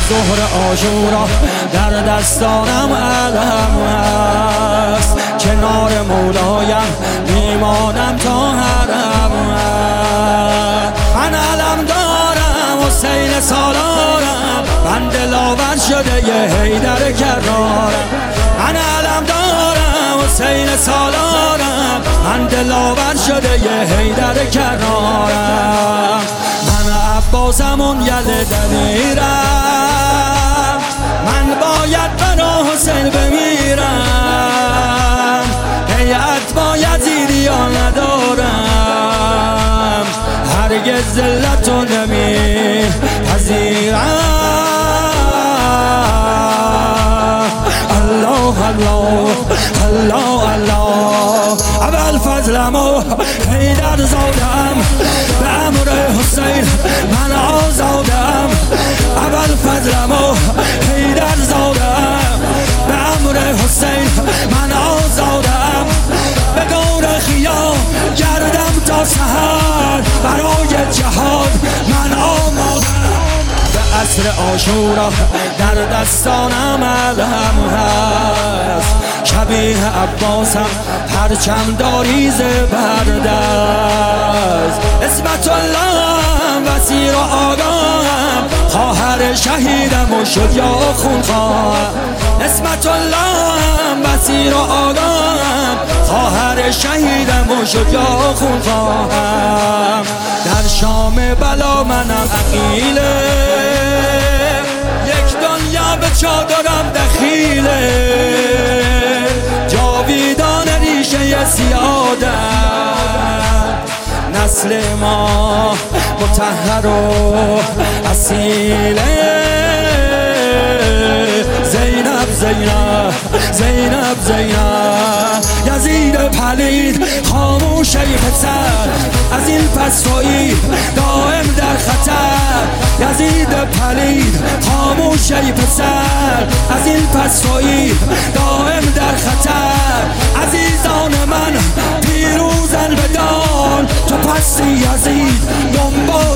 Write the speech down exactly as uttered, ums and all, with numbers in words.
ظهر عاشورا در دستانم علم است، کنار مولایم میمانم تا حرم است. من علم دارم حسین سالارم، من دلاور شده یه حیدر کرارم. من علم دارم حسین سالارم، من دلاور شده یه حیدر کرارم. من عباسمون یله دلیرم، من باید برا حسین بمیرم. هیئت با یزیدی ها ندارم، هرگز ذلتو نمی پذیرم. الله الله الله الله، ابوالفضلمو حیدر زادم، به امر حسین من آزادم. ابوالفضلمو حیدر زادم، به امر حسین من آزادم. به دور خیام گردم تا سحر، برای جهاد من آمادم. به عصر عاشورا در دستانم علم هست، شبیه عباسم پرچم داری زبردست. عصمت الله وزیر و آگاهم، خواهر شهیدم و شد یا خونخواهم. عصمت الله وزیر و آگاهم، خواهر شهیدم و شد یا خونخواهم. در شام بلا منم عقیله، یک دنیا به چادرم دخیله. جاویدان ریشه سیادت، نسل ما مطهر و اصیله. زینب زینب زینب زینب، یزید پلید خاموش ای پسر، از این پس تویی دائم در خطر. یزید پلید خاموش ای پسر، از این پس تویی دائم در خطر. عزیزان من پیروزن بدان، تو پستی یزید دنبال